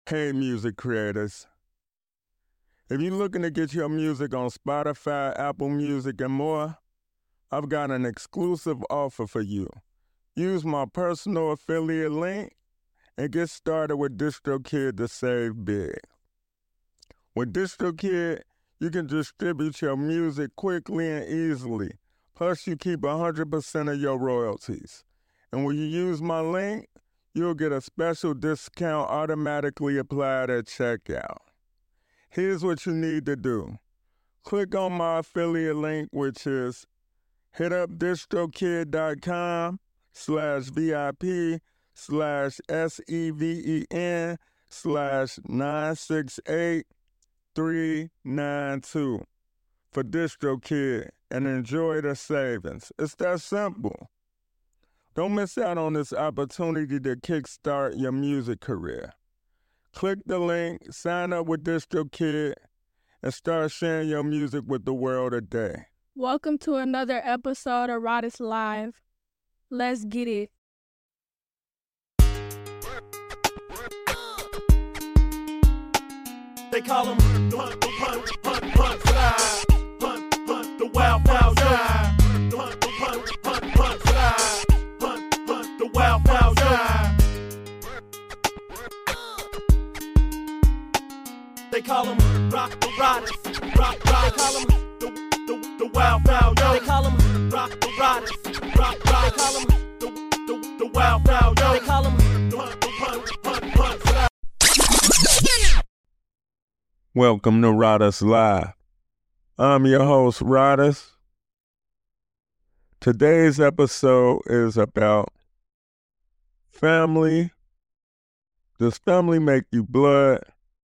Hey, music creators. If you're looking to get your music on Spotify, Apple Music, and more, I've got an exclusive offer for you. Use my personal affiliate link and get started with DistroKid to save big. With DistroKid, you can distribute your music quickly and easily. Plus, you keep 100% of your royalties. And when you use my link, you'll get a special discount automatically applied at checkout. Here's what you need to do. Click on my affiliate link, which is hit up distrokid.com/VIP/968-392 for DistroKid and enjoy the savings. It's that simple. Don't miss out on this opportunity to kickstart your music career. Click the link, sign up with DistroKid, and start sharing your music with the world today. Welcome to another episode of Rodis Live. Let's get it. They call him Hunt, Slide. Hunt, the wild side. Hunt, Slide. Hunt, the wild side. They call him Rock the Rodis. They call him the wild side. They call him Rock the Rodis. They call him the wild side. They call him Hunt, Slide. Welcome to Rodis Live. I'm your host, Rodis. Today's episode is about family. Does family make you blood?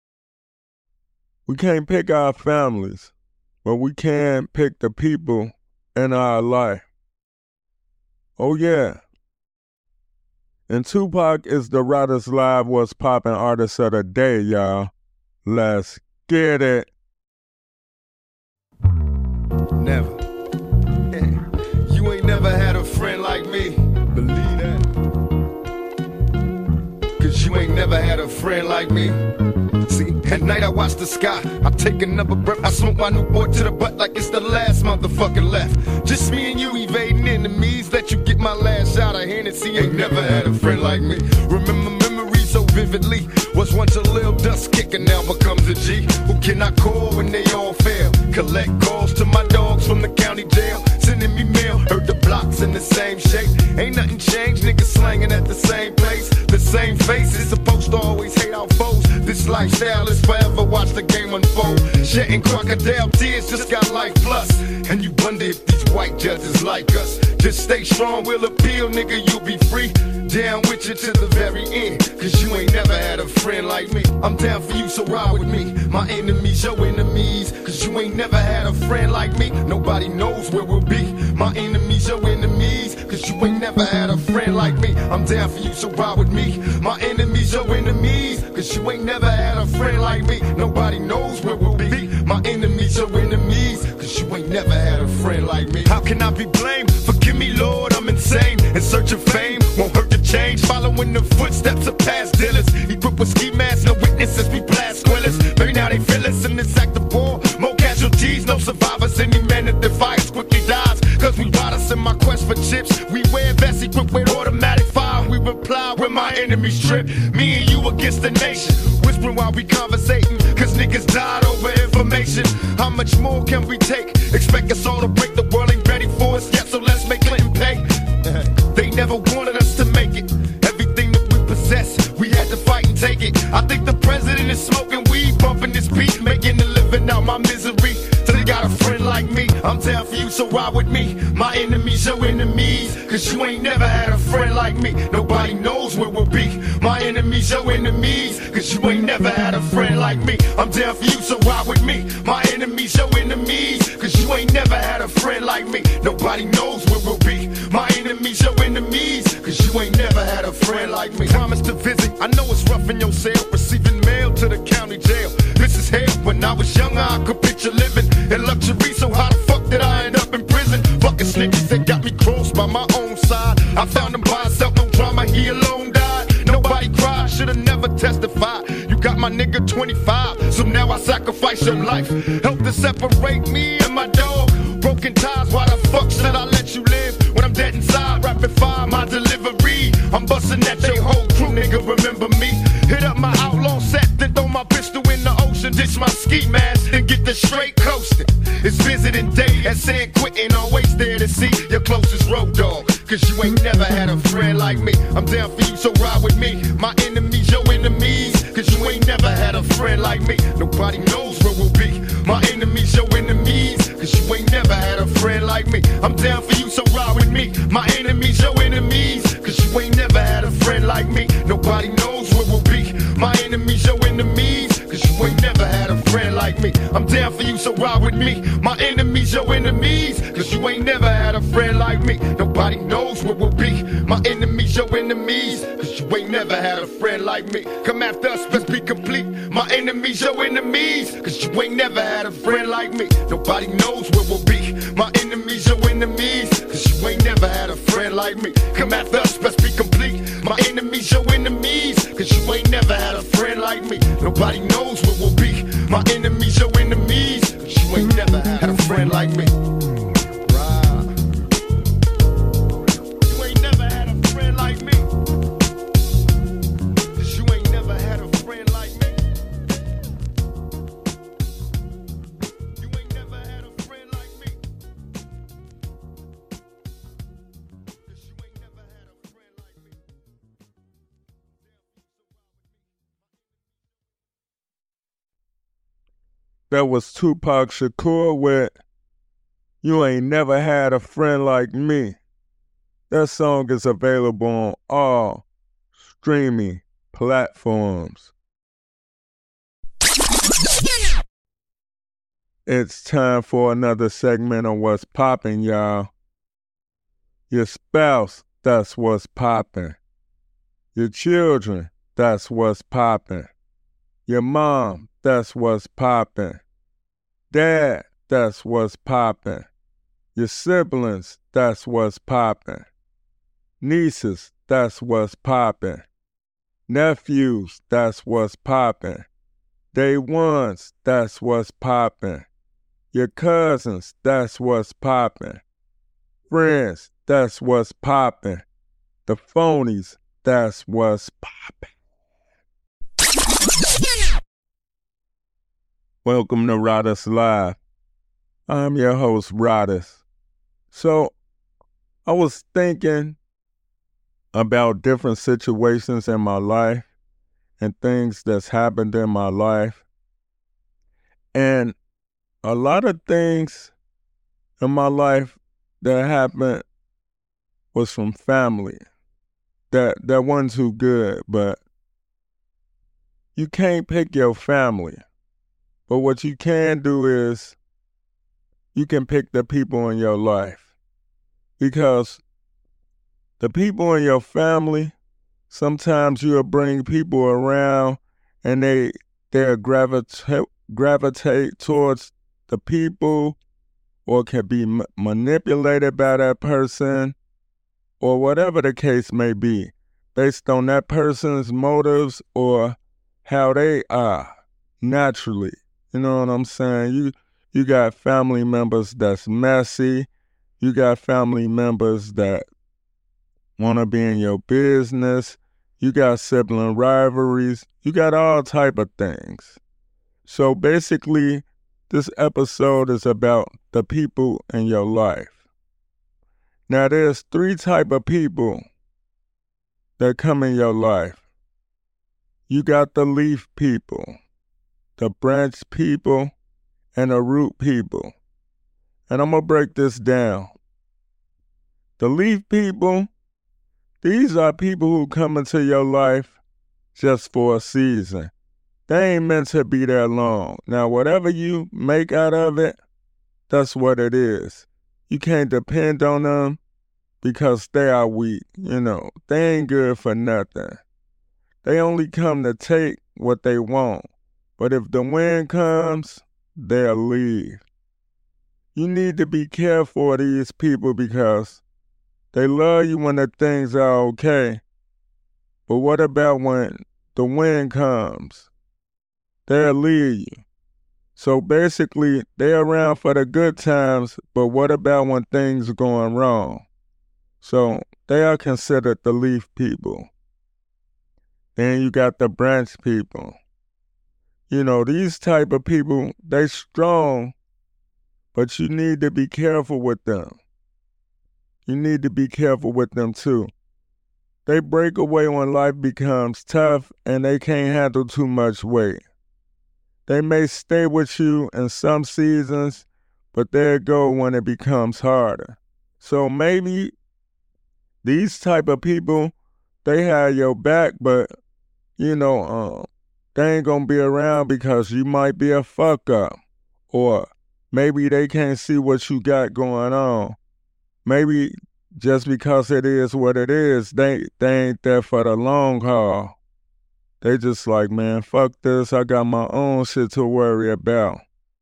We can't pick our families, but we can pick the people in our life. Oh yeah. And Tupac is the Rodis Live What's Poppin' artist of the day, y'all. Let's get it. Never. You ain't never had a friend like me. Believe that. Cause you ain't never had a friend like me. See, at night I watch the sky. I take another breath. I smoke my new boy to the butt like it's the last motherfucker left. Just me and you evading enemies. Let you get my last shot of Hennessy. Ain't never had a friend like me. Remember memories so vividly. Was once a little dust kicker, now becomes a G. Who can I call when they all fail? Collect calls to my dogs from the county jail. Sending me mail, heard the blocks in the same shape. Ain't nothing changed, niggas slanging at the same place. The same faces, supposed to always hate our foes. This lifestyle is forever, watch the game unfold. Shedding crocodile tears, just got life plus. And you wonder if these white judges like us. Just stay strong, we'll appeal, nigga, you'll be free. Down with you to the very end, cause you ain't never had a friend like me. I'm down for you, so ride with me. My enemies, your enemies, cause you ain't never had a friend like me. Nobody knows where we'll be. My enemies, your enemies, cause you ain't never had a friend like me. I'm down for you, so ride with me. My enemies, your enemies, cause you ain't never had a friend like me. Nobody knows where we'll be. My enemies, your enemies, cause you ain't never had a friend like me. How can I be blamed? Forgive me, Lord, I'm insane. In search of fame, won't hurt to change. Following the footsteps of past dealers. Equipped with ski masks, no witnesses, we blast squillers. Maybe now they feel us in this act of war. More casualties, no survivors. Any man that defies quickly dies. Cause we ride us in my quest for chips. We wear vests equipped with automatic fire. We reply when my enemies trip. Me and you against the nation. Whispering while we conversating. Cause niggas died over information. How much more can we take? Expect us all to break. The world ain't ready for us yet, so let's make Clinton pay. They never wanted us to make it. Everything that we possess, we had to fight and take it. I think the president is smoking weed, bumping this beat, making a living out my misery. So they got a friend like me. I'm down for you, so ride with me. My enemies, your enemies, cause you ain't never had a friend like me. Nobody knows where we'll be. My enemies, your enemies, cause you ain't never had a friend like me. I'm down for you, so ride with me. My enemies, your enemies, cause you ain't never had a friend like me. Nobody knows where we'll be. My enemies, your enemies, cause you ain't never had a friend like me. Promise to visit, I know it's rough in your cell. Receiving mail to the county jail. This is hell. When I was younger, I could picture living in luxury. So how the fuck did I end up in prison? Fucking snitches that got me crossed by my own side. I found him by himself, no drama, he alone died. Nobody cried, should've never testified. You got shot my nigga 25. So now I sacrifice your life. Help to separate me and my dog. Broken ties, why the fuck should I let you live? When I'm dead inside, rapid fire my delivery. I'm busting at your whole crew, nigga, remember me? Hit up my outlaw set, then throw my pistol in the ocean. Ditch my ski mask, then get the straight coasting. It's visiting day at San Quentin, always there to see your closest road dog. Cause you ain't never had a friend like me. I'm down for you, so ride with me. My enemies, your enemies. Cause you ain't never had a friend like me. Nobody knows where we'll be. My enemies, your enemies. Cause you ain't never had a friend like me. I'm down for you, so ride with me. My enemies, your enemies. Cause you ain't never had a friend like me. Nobody knows where we'll be. My enemies, your enemies. Cause you ain't never had a friend like me. I'm down for you, so ride with me. My enemies, your enemies. Cause you ain't never had a friend like me. Nobody knows where we'll be. My enemies, your enemies. Cause you ain't never had a friend like me. Come after us, let's be complete. My enemies, your enemies. Cause you ain't never had a friend like me. Nobody knows where we'll be. My enemies, your enemies. Cause you ain't never had a friend like me. Come after us, let's be complete. My enemies, your enemies. Cause you ain't never had a friend like me. Nobody knows where we'll be. My enemies, your enemies. Cause you ain't never had a friend like me. You ain't never had a friend like me. Cause you ain't never had a friend like me. You ain't never had a friend like me. Cause you ain't never had a friend like me. That was Tupac Shakur with You Ain't Never Had a Friend Like Me. That song is available on all streaming platforms. It's time for another segment of What's Poppin', y'all. Your spouse, that's what's poppin'. Your children, that's what's poppin'. Your mom, that's what's poppin'. Dad, that's what's poppin'. Your siblings, that's what's poppin'. Nieces, that's what's poppin'. Nephews, that's what's poppin'. Day ones, that's what's poppin'. Your cousins, that's what's poppin'. Friends, that's what's poppin'. The phonies, that's what's poppin'. Welcome to Rodis Live. I'm your host, Rodis. So, I was thinking about different situations in my life and things that's happened in my life. And a lot of things in my life that happened was from family. That wasn't too good, but you can't pick your family. But what you can do is you can pick the people in your life. Because the people in your family, sometimes you'll bring people around and they'll gravitate towards the people, or can be manipulated by that person, or whatever the case may be, based on that person's motives or how they are naturally. You know what I'm saying? You got family members that's messy. You got family members that want to be in your business. You got sibling rivalries. You got all type of things. So basically, this episode is about the people in your life. Now, there's 3 type of people that come in your life. You got the leaf people, the branch people, and the root people. And I'm going to break this down. The leaf people, these are people who come into your life just for a season. They ain't meant to be there long. Now, whatever you make out of it, that's what it is. You can't depend on them because they are weak. You know, they ain't good for nothing. They only come to take what they want. But if the wind comes, they'll leave. You need to be careful of these people because they love you when the things are okay. But what about when the wind comes they'll leave you. So basically, they're around for the good times, but what about when things are going wrong? So they are considered the leaf people. Then you got the branch people. You know, these type of people, they strong, but you need to be careful with them. You need to be careful with them too. They break away when life becomes tough and they can't handle too much weight. They may stay with you in some seasons, but they'll go when it becomes harder. So maybe these type of people, they have your back, but, they ain't gonna be around because you might be a fuck up. Or maybe they can't see what you got going on. Maybe just because it is what it is, they ain't there for the long haul. They just like, man, fuck this, I got my own shit to worry about.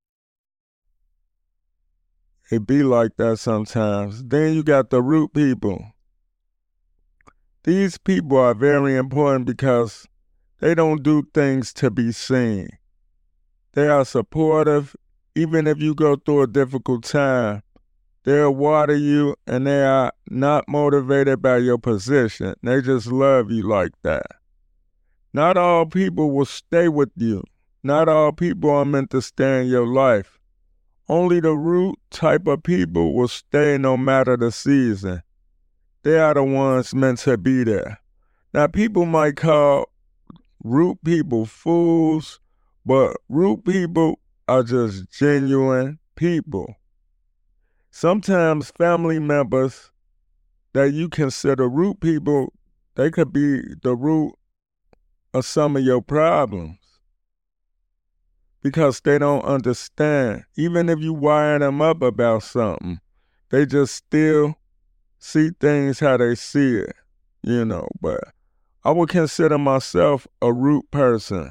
It be like that sometimes. Then you got the root people. These people are very important because they don't do things to be seen. They are supportive, even if you go through a difficult time. They'll water you, and they are not motivated by your position. They just love you like that. Not all people will stay with you. Not all people are meant to stay in your life. Only the root type of people will stay no matter the season. They are the ones meant to be there. Now, people might call root people fools, but root people are just genuine people. Sometimes family members that you consider root people, they could be the root of some of your problems because they don't understand. Even if you wire them up about something, they just still see things how they see it, but I would consider myself a root person.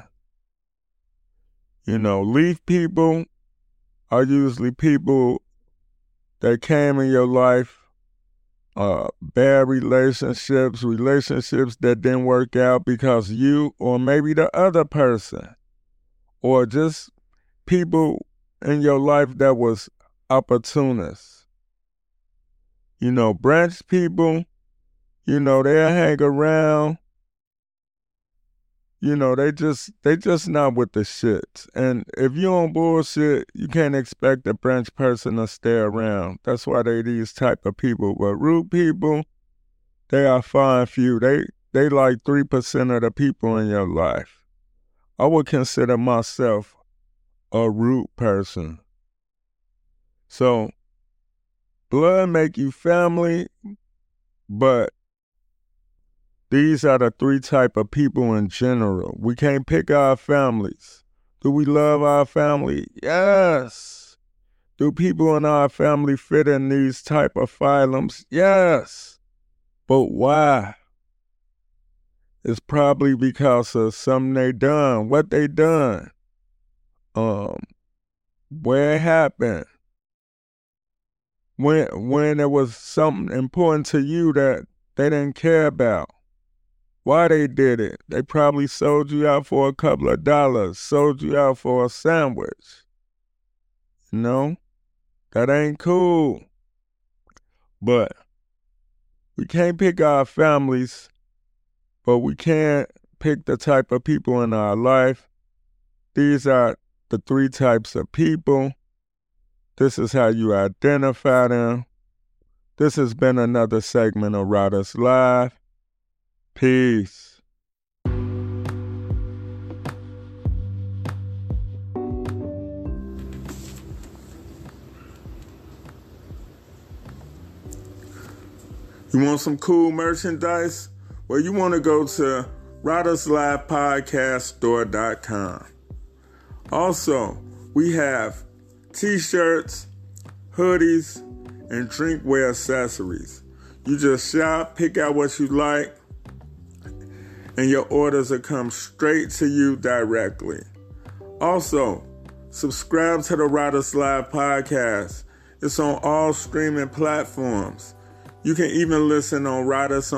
Leaf people are usually people that came in your life, bad relationships that didn't work out because you or maybe the other person, or just people in your life that was opportunists. Branch people, they'll hang around. They just not with the shits. And if you on bullshit, you can't expect a branch person to stay around. That's why they these type of people. But root people, they are far and few. They like 3% of the people in your life. I would consider myself a root person. So, blood make you family, but these are the 3 type of people in general. We can't pick our families. Do we love our family? Yes. Do people in our family fit in these type of phylums? Yes. But why? It's probably because of something they done, what they done, where it happened, when it was something important to you that they didn't care about. Why they did it? They probably sold you out for a couple of dollars, sold you out for a sandwich. That ain't cool. But we can't pick our families, but we can pick the type of people in our life. These are the 3 types of people. This is how you identify them. This has been another segment of Riders Live. Peace. You want some cool merchandise? Well, you want to go to riderslivepodcaststore.com. Also, we have t-shirts, hoodies, and drinkware accessories. You just shop, pick out what you like, and your orders will come straight to you directly. Also, subscribe to the Riders Live podcast. It's on all streaming platforms. You can even listen on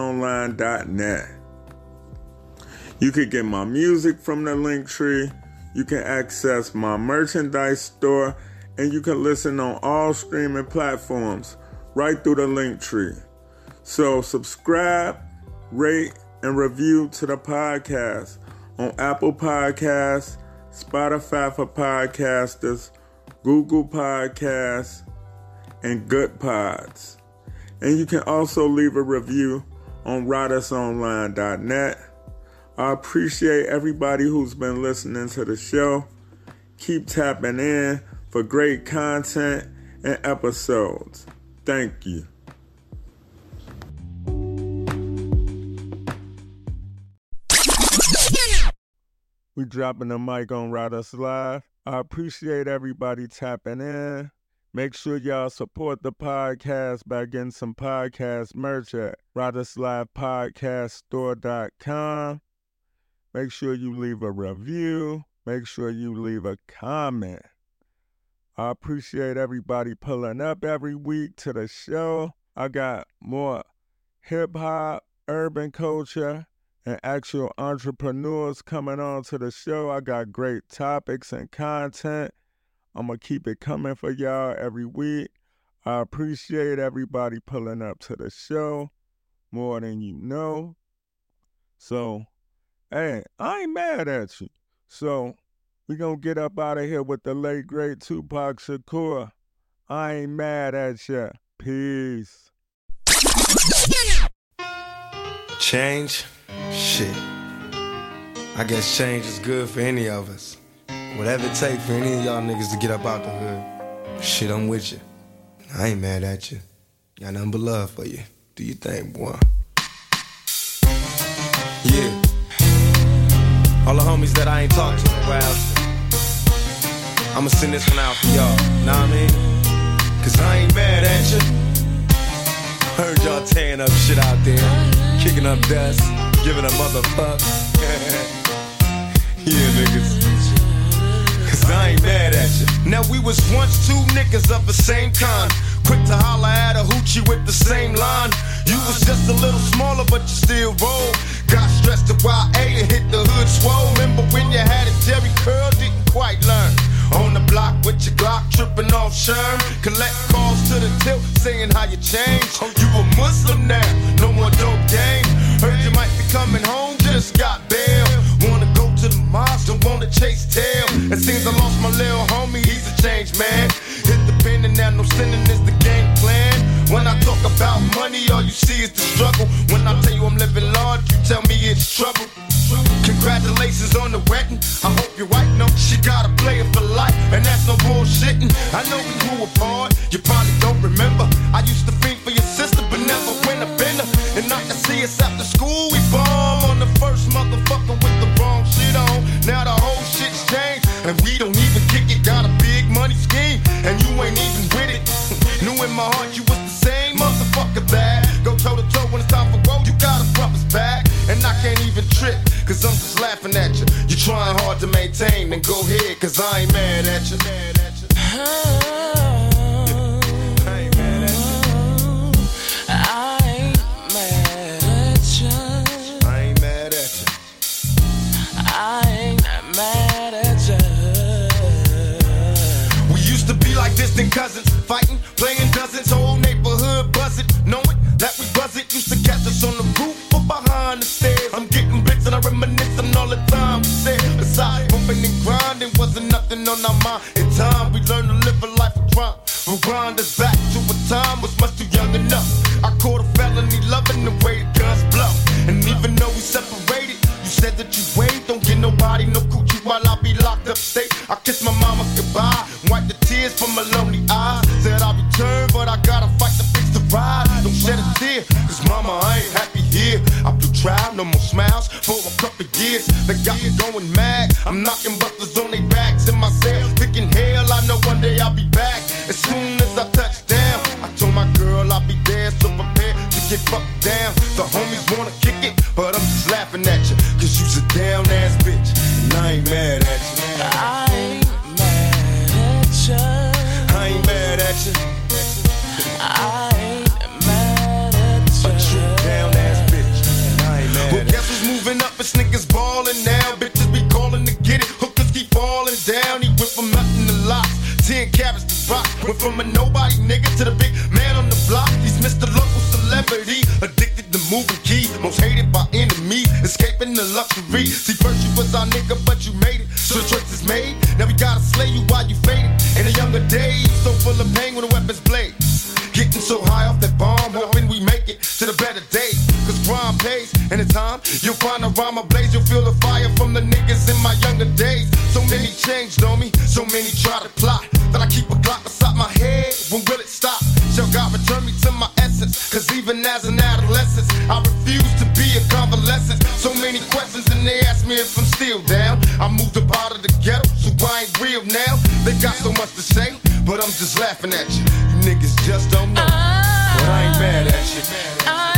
ridersonline.net. You can get my music from the link tree. You can access my merchandise store, and you can listen on all streaming platforms right through the link tree. So subscribe, rate, and review to the podcast on Apple Podcasts, Spotify for Podcasters, Google Podcasts, and Good Pods. And you can also leave a review on RodersOnline.net. I appreciate everybody who's been listening to the show. Keep tapping in for great content and episodes. Thank you. We dropping the mic on Roders Live. I appreciate everybody tapping in. Make sure y'all support the podcast by getting some podcast merch at RodersLivePodcastStore.com. Make sure you leave a review. Make sure you leave a comment. I appreciate everybody pulling up every week to the show. I got more hip-hop, urban culture, and actual entrepreneurs coming on to the show. I got great topics and content. I'm going to keep it coming for y'all every week. I appreciate everybody pulling up to the show more than you know. So, hey, I ain't mad at you. So, we gonna get up out of here with the late, great Tupac Shakur. I ain't mad at ya. Peace. Change? Shit. I guess change is good for any of us. Whatever it takes for any of y'all niggas to get up out the hood. Shit, I'm with you. I ain't mad at you. Got nothing but love for you. Do your thing, boy. Yeah. All the homies that I ain't talked to in a while, I'ma send this one out for y'all, know what I mean? Cause I ain't mad at you. Heard y'all tearing up shit out there, kicking up dust, giving a motherfuck. Yeah, niggas. Cause I ain't mad at you. Now we was once two niggas of the same kind, quick to holler at a hoochie with the same line. You was just a little smaller, but you still roll. Got stressed to YA and hit the hood swole. Remember when you had a Jerry curl, didn't quite learn. On the block with your Glock, tripping off Sherm. Collect calls to the tilt, saying how you changed. Oh, you a Muslim now, no more dope game. Heard you might be coming home, just got bail. Wanna go to the mosque, don't wanna chase tail. It seems I lost my little homie, he's a changed man. Hit the pen and now no sinning is the game plan. When I talk about money, all you see is the struggle. When I tell you I'm living large, you tell me it's trouble. Congratulations on the wedding. I hope your wife knows she got a player for life, and that's no bullshitting. I know we grew apart, you probably don't remember. I used to think for your sister, but never win a bender. And I can see us after school, we bomb on the first motherfucker with the wrong shit on. Now the whole shit's changed, and we don't even kick it. Got a big money scheme, and you ain't even with it. Knew in my heart you was the same motherfucker that go toe to toe when it's time for road. You got a brother's back, and I can't even trip, cause I'm just laughing at you. You trying hard to maintain, then go ahead, cause I ain't mad at you. I ain't mad at you. I ain't mad at you. I ain't mad at you. I ain't mad at you. We used to be like distant cousins, fighting, playing dozens, whole neighborhood buzzing, knowing that we buzz it. Used to catch us on the roof or behind the stairs. I'm getting bits and I reminisce on all the time we said. Besides bumping and grinding, wasn't nothing on our mind. In time we learned to live a life of crime. We'll grind us back to a time was much too young enough. I caught a felony loving the way the guns blow. And even though we separated, you said that you wait, don't get nobody no coochie while I be locked up state. I kissed my mama goodbye, wipe the tears from my lonely eyes. Said I'll return, but I gotta fight to fix the ride. Don't shed a tear, cause mama, I ain't happy here. I blew trial, no more smiles for a couple years. They got me going mad, I'm knocking butlers on their backs in my cell, thinking hell, I know one day I'll be back. As soon as I touch down, I told my girl I'll be there, so prepared to get fucked down. The homies wanna kick it, but I'm just laughing at you, cause you's a down ass bitch, and I ain't mad at you. I ain't mad at you. I ain't mad at you. I ain't mad at you. A true down ass bitch, and I ain't mad at you. Well, guess who's moving up? It's niggas ballin' now, bitches be calling to get it. Hookers keep falling. going down, he went from nothing to lots. 10 carats to rock. Went from a nobody nigga to the big man on the block. He's Mr. Local Celebrity, addicted to moving key. Most hated by enemies, escaping the luxury. See, first you was our nigga, but you made it. So the choice is made. Now we gotta slay you while you faded. In the younger days, so full of pain when the weapons blade. Getting so high off that bomb, hoping we make it to the better days. Cause crime pays, and in time, you'll find a rhyme ablaze. You'll feel the fire from the niggas in my younger days. So many changed on me, so many try to plot. That I keep a Glock beside my head, when will it stop? Shall God return me to my essence? Cause even as an adolescent, I refuse to be a convalescent. So many questions and they ask me if I'm still down. I moved up out of the ghetto, so I ain't real now. They got so much to say, but I'm just laughing at you. You niggas just don't know, but I ain't mad at you.